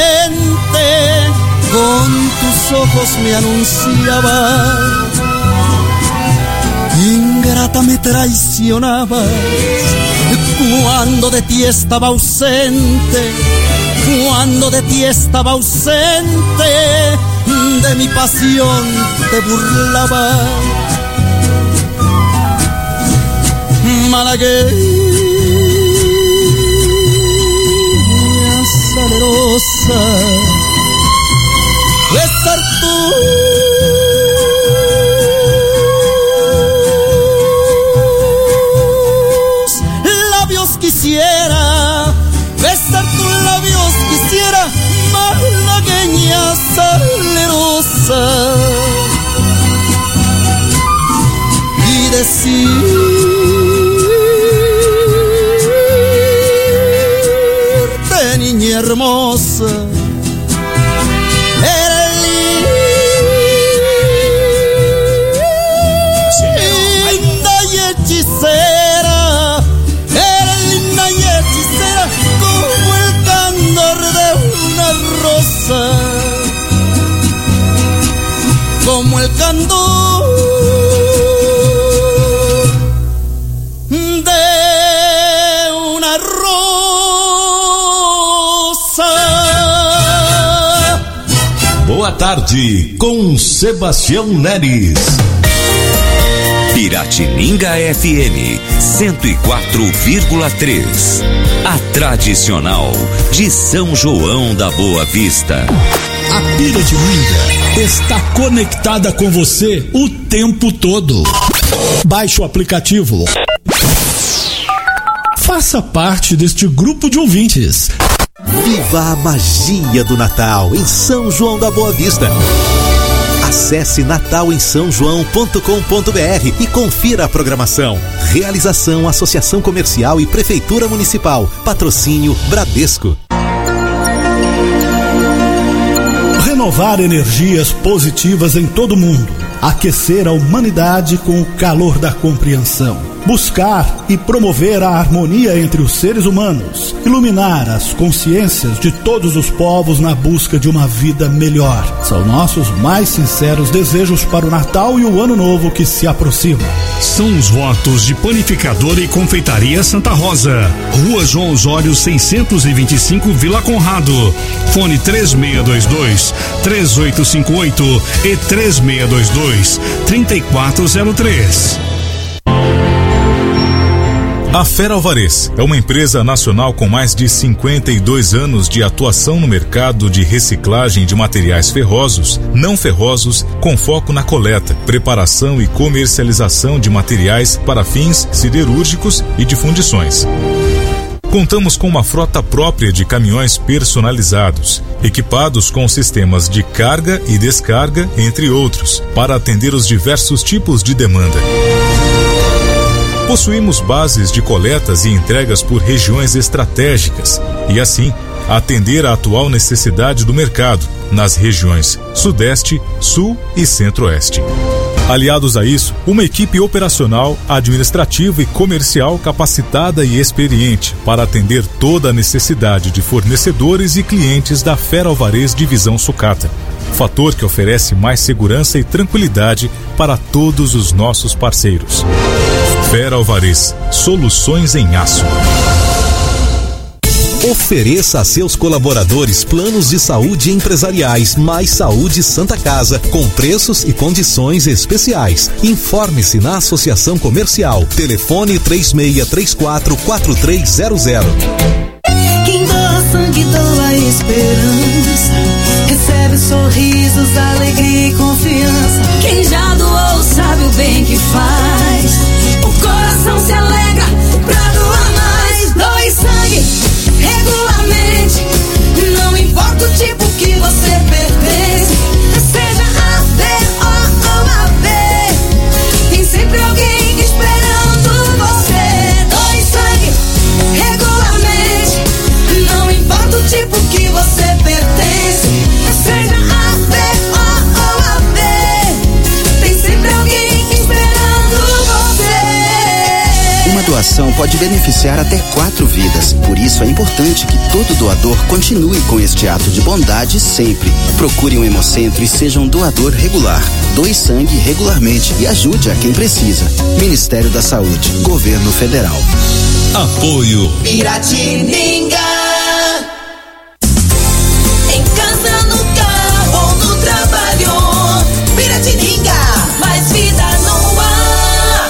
Speaker 10: Con tus ojos me anunciabas, ingrata me traicionabas cuando de ti estaba ausente, cuando de ti estaba ausente, de mi pasión te burlabas. Malagueña salerosa, besar tus labios quisiera, besar tus labios quisiera, malagueña salerosa, y decirte, niña hermosa, hechicera, eres linda y hechicera como el candor de una rosa, como el candor de una rosa.
Speaker 2: Boa tarde com Sebastião Neres.
Speaker 14: Piratininga F M cento e quatro vírgula três. A tradicional de São João da Boa Vista.
Speaker 6: A Piratininga está conectada com você o tempo todo. Baixe o aplicativo. Faça parte deste grupo de ouvintes.
Speaker 15: Viva a magia do Natal em São João da Boa Vista. Acesse natal em são joão ponto com ponto br e confira a programação. Realização Associação Comercial e Prefeitura Municipal. Patrocínio Bradesco.
Speaker 6: Renovar energias positivas em todo o mundo. Aquecer a humanidade com o calor da compreensão. Buscar e promover a harmonia entre os seres humanos. Iluminar as consciências de todos os povos na busca de uma vida melhor. São nossos mais sinceros desejos para o Natal e o Ano Novo que se aproxima.
Speaker 16: São os votos de Panificadora e Confeitaria Santa Rosa. Rua João Osório seiscentos e vinte e cinco, Vila Conrado. Fone três seis dois dois, três oito cinco oito e três seis dois dois, três quatro zero três.
Speaker 17: A Fera Alvarez é uma empresa nacional com mais de cinquenta e dois anos de atuação no mercado de reciclagem de materiais ferrosos, não ferrosos, com foco na coleta, preparação e comercialização de materiais para fins siderúrgicos e de fundições. Contamos com uma frota própria de caminhões personalizados, equipados com sistemas de carga e descarga, entre outros, para atender os diversos tipos de demanda. Possuímos bases de coletas e entregas por regiões estratégicas e, assim, atender a atual necessidade do mercado nas regiões Sudeste, Sul e Centro-Oeste. Aliados a isso, uma equipe operacional, administrativa e comercial capacitada e experiente para atender toda a necessidade de fornecedores e clientes da Fera Alvarez Divisão Sucata. Fator que oferece mais segurança e tranquilidade para todos os nossos parceiros. Fera Alvarez, soluções em aço.
Speaker 15: Ofereça a seus colaboradores planos de saúde empresariais Mais Saúde Santa Casa, com preços e condições especiais. Informe-se na Associação Comercial. Telefone três seis três quatro, quatro três zero zero.
Speaker 10: Quem doa sangue, doa esperança. Recebe sorrisos, alegria e confiança. Quem já doou sabe o bem que faz. O coração se alegra pra doar mais. Doe sangue regularmente. Não importa o tipo que você pertence. Seja A, B ou A B. Tem sempre alguém esperando você. Doe sangue regularmente. Não importa o tipo que você pertence. Seja A, B ou A B. Tem sempre alguém esperando você.
Speaker 18: Uma doação pode beneficiar até quatro vidas. Por isso é importante que todo doador continue com este ato de bondade sempre. Procure um hemocentro e seja um doador regular. Doe sangue regularmente e ajude a quem precisa. Ministério da Saúde, Governo Federal.
Speaker 2: Apoio
Speaker 4: Piratininga. Em casa, no carro ou no trabalho. Piratininga, mais vida no ar.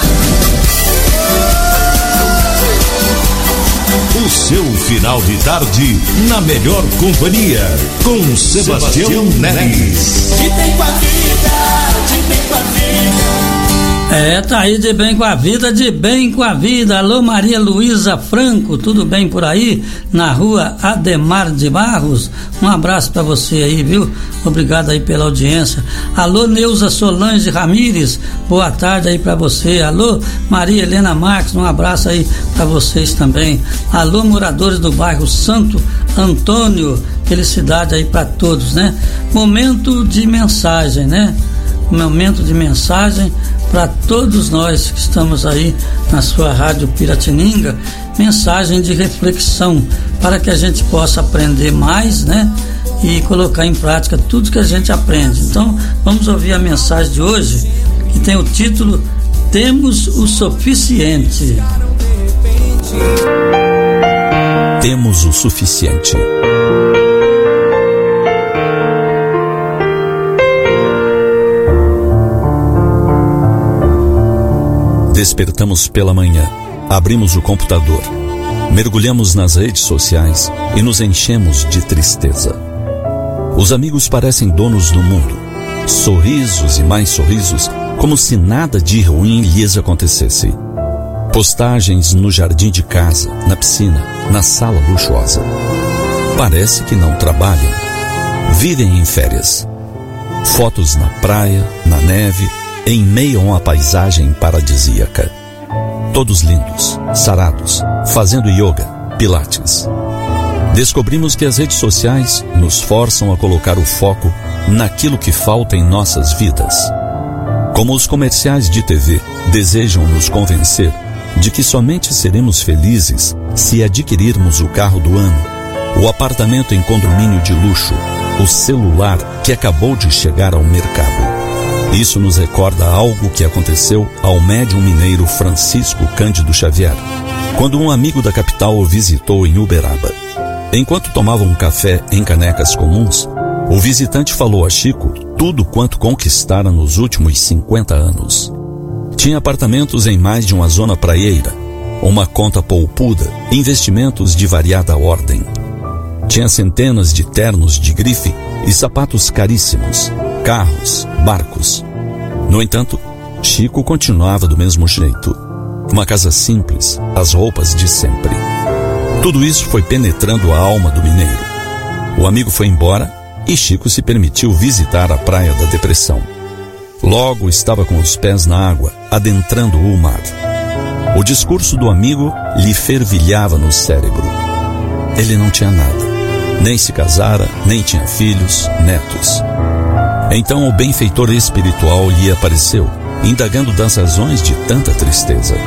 Speaker 2: O seu final de tarde na melhor companhia com Sebastião, Sebastião Neres.
Speaker 10: De bem com a vida, de bem com a vida.
Speaker 3: É, tá aí de bem com a vida, de bem com a vida. Alô, Maria Luísa Franco, tudo bem por aí? Na rua Ademar de Barros, um abraço pra você aí, viu? Obrigado aí pela audiência. Alô, Neuza Solange Ramires, boa tarde aí pra você. Alô, Maria Helena Marques, um abraço aí pra vocês também. Alô, moradores do bairro Santo Antônio, felicidade aí pra todos, né? Momento de mensagem, né? Momento de mensagem para todos nós que estamos aí na sua rádio Piratininga, mensagem de reflexão para que a gente possa aprender mais, né? E colocar em prática tudo que a gente aprende. Então, vamos ouvir a mensagem de hoje, que tem o título Temos o Suficiente.
Speaker 7: Temos o suficiente.
Speaker 19: Despertamos pela manhã, abrimos o computador, mergulhamos nas redes sociais e nos enchemos de tristeza. Os amigos parecem donos do mundo, sorrisos e mais sorrisos, como se nada de ruim lhes acontecesse. Postagens no jardim de casa, na piscina, na sala luxuosa. Parece que não trabalham, vivem em férias. Fotos na praia, na neve, em meio a uma paisagem paradisíaca. Todos lindos, sarados, fazendo yoga, pilates. Descobrimos que as redes sociais nos forçam a colocar o foco naquilo que falta em nossas vidas. Como os comerciais de T V desejam nos convencer de que somente seremos felizes se adquirirmos o carro do ano, o apartamento em condomínio de luxo, o celular que acabou de chegar ao mercado. Isso nos recorda algo que aconteceu ao médium mineiro Francisco Cândido Xavier, quando um amigo da capital o visitou em Uberaba. Enquanto tomavam um café em canecas comuns, o visitante falou a Chico tudo quanto conquistara nos últimos cinquenta anos. Tinha apartamentos em mais de uma zona praieira, uma conta poupuda, investimentos de variada ordem. Tinha centenas de ternos de grife e sapatos caríssimos, carros, barcos. No entanto, Chico continuava do mesmo jeito. Uma casa simples, as roupas de sempre. Tudo isso foi penetrando a alma do mineiro. O amigo foi embora e Chico se permitiu visitar a Praia da Depressão. Logo estava com os pés na água, adentrando o mar. O discurso do amigo lhe fervilhava no cérebro. Ele não tinha nada. Nem se casara, nem tinha filhos, netos. Então o benfeitor espiritual lhe apareceu, indagando das razões de tanta tristeza.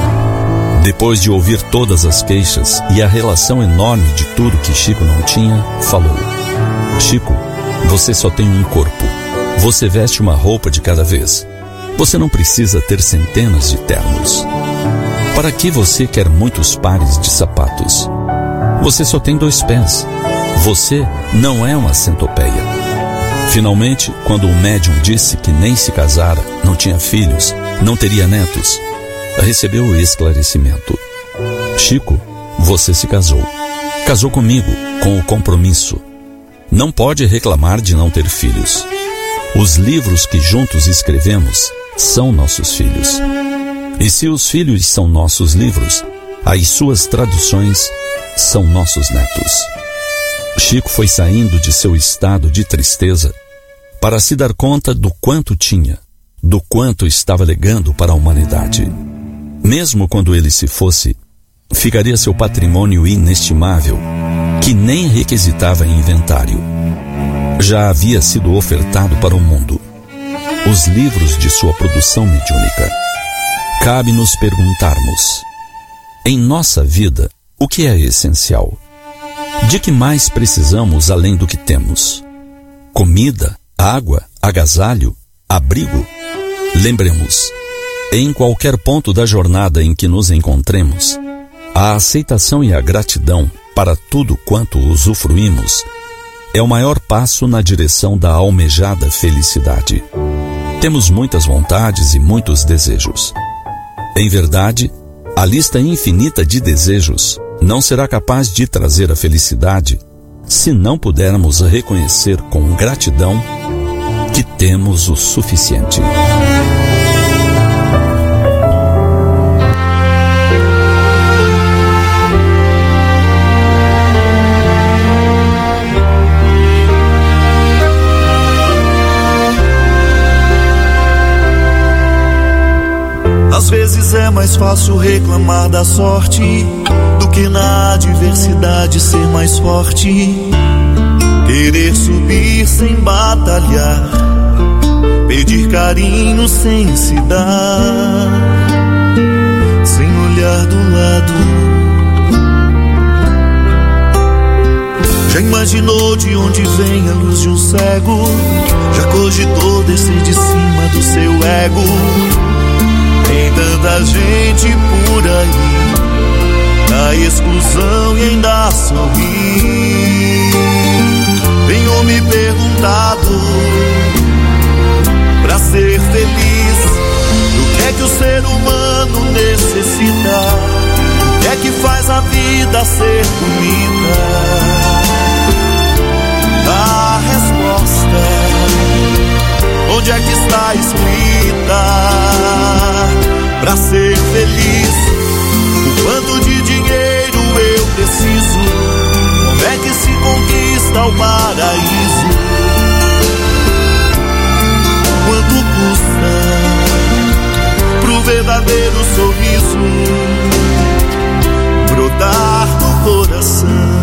Speaker 19: Depois de ouvir todas as queixas e a relação enorme de tudo que Chico não tinha, falou: Chico, você só tem um corpo. Você veste uma roupa de cada vez. Você não precisa ter centenas de ternos. Para que você quer muitos pares de sapatos? Você só tem dois pés. Você não é uma centopeia. Finalmente, quando o médium disse que nem se casara, não tinha filhos, não teria netos, recebeu o esclarecimento. Chico, você se casou. Casou comigo, com o compromisso. Não pode reclamar de não ter filhos. Os livros que juntos escrevemos são nossos filhos. E se os filhos são nossos livros, as suas traduções são nossos netos. Chico foi saindo de seu estado de tristeza para se dar conta do quanto tinha, do quanto estava legando para a humanidade. Mesmo quando ele se fosse, ficaria seu patrimônio inestimável, que nem requisitava inventário. Já havia sido ofertado para o mundo. Os livros de sua produção mediúnica. Cabe nos perguntarmos: em nossa vida, o que é essencial? De que mais precisamos além do que temos? Comida, água, agasalho, abrigo? Lembremos, em qualquer ponto da jornada em que nos encontremos, a aceitação e a gratidão para tudo quanto usufruímos é o maior passo na direção da almejada felicidade. Temos muitas vontades e muitos desejos. Em verdade, a lista infinita de desejos não será capaz de trazer a felicidade se não pudermos reconhecer com gratidão que temos o suficiente.
Speaker 20: Às vezes é mais fácil reclamar da sorte do que na adversidade ser mais forte. Querer subir sem batalhar, pedir carinho sem se dar, sem olhar do lado. Já imaginou de onde vem a luz de um cego? Já cogitou descer de cima do seu ego? Tem tanta gente por aí, na exclusão e ainda sorrir. Tenho me perguntado, pra ser feliz, do que é que o ser humano pra ser feliz. O quanto de dinheiro eu preciso? Como é que se conquista o paraíso? Quanto custa pro verdadeiro sorriso brotar no coração?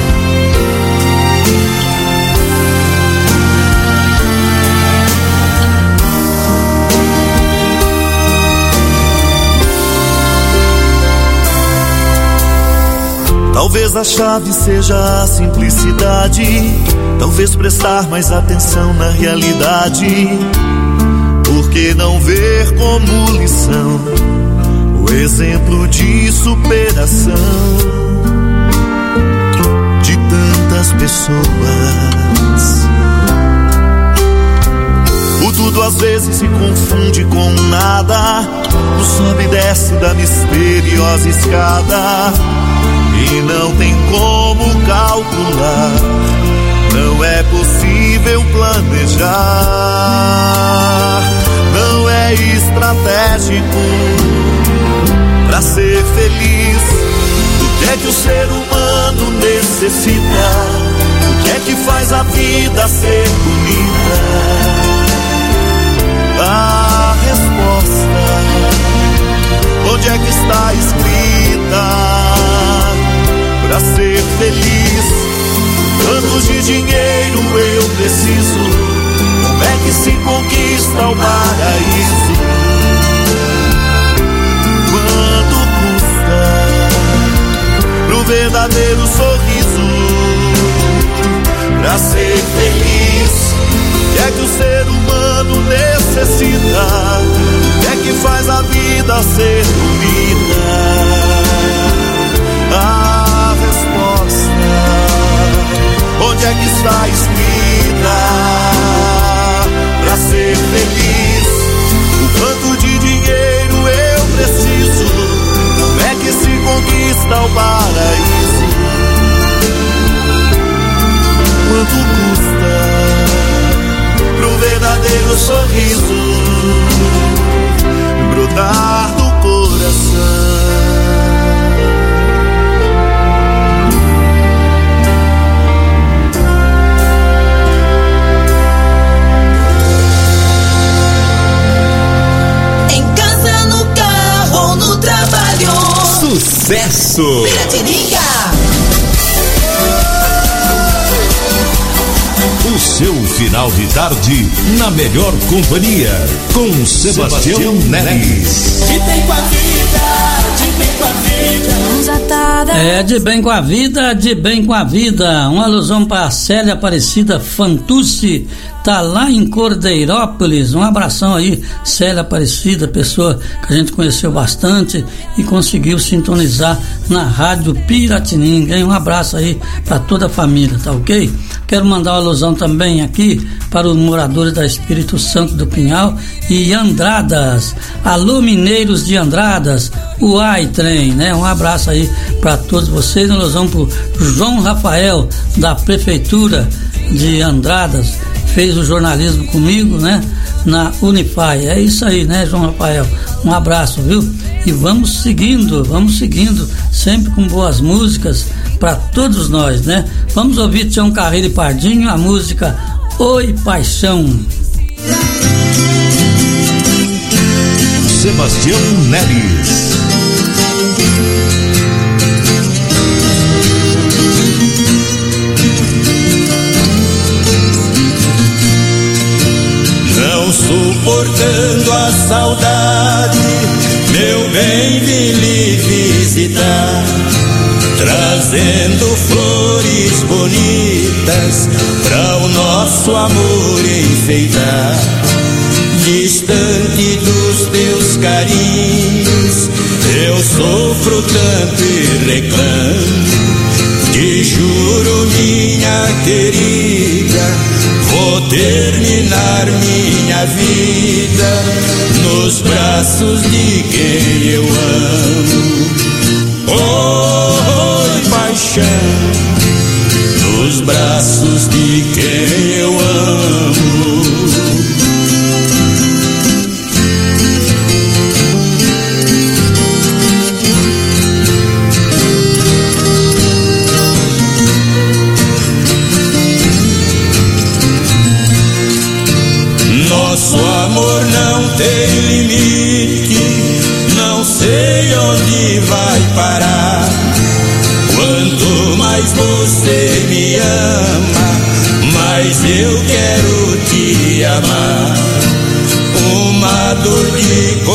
Speaker 20: Talvez a chave seja a simplicidade, talvez prestar mais atenção na realidade. Por que não ver como lição o exemplo de superação de tantas pessoas? O tudo às vezes se confunde com nada, no sobe e desce da misteriosa escada. E não tem como calcular, não é possível planejar, não é estratégico pra ser feliz. O que é que o ser humano necessita? O que é que faz a vida ser bonita? A resposta, onde é que está escrita? Pra ser feliz, quantos de dinheiro eu preciso? Como é que se conquista o paraíso? Quanto custa pro verdadeiro sorriso? Pra ser feliz, o que é que o ser humano necessita? O que é que faz a vida ser bonita? A resposta, onde é que está escrita? Pra ser feliz, o quanto de dinheiro eu preciso? Como é que se conquista o paraíso? Quanto custa pro verdadeiro sorriso brotar do coração?
Speaker 2: Sucesso!
Speaker 4: Piratininga!
Speaker 2: O seu final de tarde na melhor companhia com Sebastião, Sebastião Neres.
Speaker 4: De bem com a vida, de bem com a vida.
Speaker 3: É, de bem com a vida, de bem com a vida. Uma alusão para Célia Aparecida Fantucci, tá lá em Cordeirópolis. Um abração aí, Célia Aparecida, pessoa que a gente conheceu bastante e conseguiu sintonizar na Rádio Piratininga, hein? Um abraço aí para toda a família, tá ok? Quero mandar uma alusão também aqui para os moradores da Espírito Santo do Pinhal e Andradas. Alô, mineiros de Andradas, o Ai Trem, né? Um abraço aí para todos vocês. Uma alusão pro João Rafael, da Prefeitura de Andradas, fez o jornalismo comigo, né? Na Unify. É isso aí, né, João Rafael? Um abraço, viu? E vamos seguindo, vamos seguindo, sempre com boas músicas para todos nós, né? Vamos ouvir Tião Carreiro e Pardinho, a música Oi Paixão.
Speaker 2: Sebastião Neres.
Speaker 20: Não suportando a saudade, meu bem, vim lhe visitar, trazendo flores bonitas para o nosso amor enfeitar. Distante dos teus carinhos, eu sofro tanto e reclamo. Te juro, minha querida, vou terminar minha vida nos braços de quem eu amo. Oi, paixão, nos braços de quem eu amo.
Speaker 21: parar. Quanto mais você me ama, mais eu quero te amar. Uma dor que